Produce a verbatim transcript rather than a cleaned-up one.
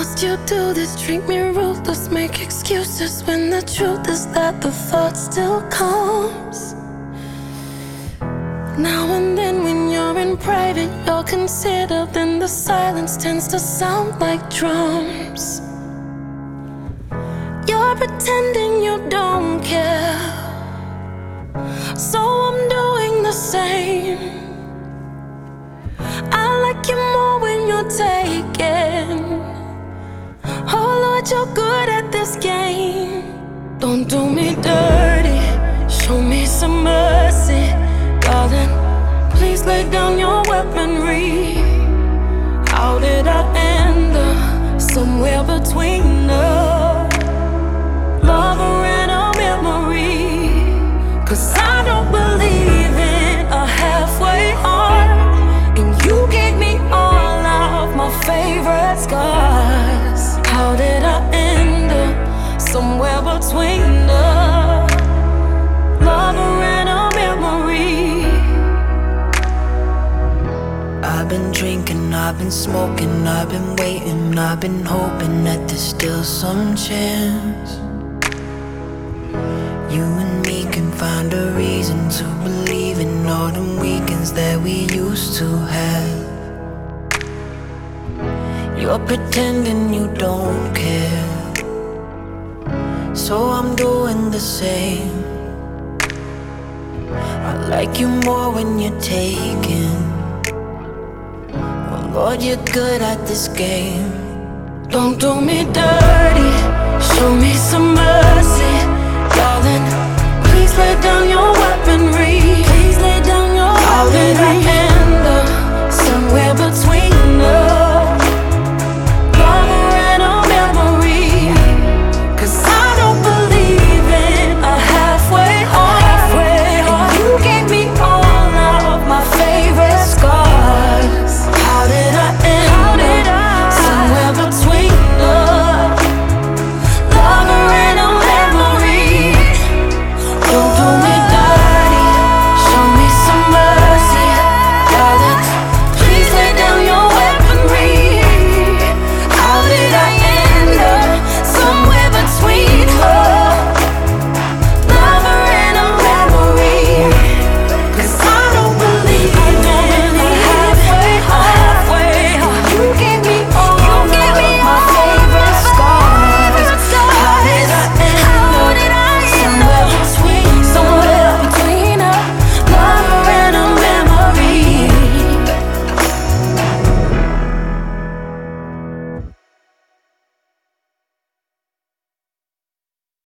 must you do this? Treat me ruthless, make excuses when the truth is that the thought still comes. Now and then when you're in private, you're considered, then the silence tends to sound like drums. You're pretending you don't care, so I'm doing the same. I like you more when you're taken. Oh Lord, you're good at this game. Don't do me dirty, show me some mercy. Darling, please lay down your weaponry. How did I end up somewhere between a lover and a memory? Cause I don't believe in a halfway heart, and you gave me all of my favorite scars. How did I end up somewhere between a lover and a memory? I've been drinking, I've been smoking, I've been waiting, I've been hoping that there's still some chance you and me can find a reason to believe in all them weekends that we used to have. You're pretending you don't care, so I'm doing the same. I like you more when you're taken. Oh Lord, you're good at this game. Don't do me dirty, show me some mercy. Darling,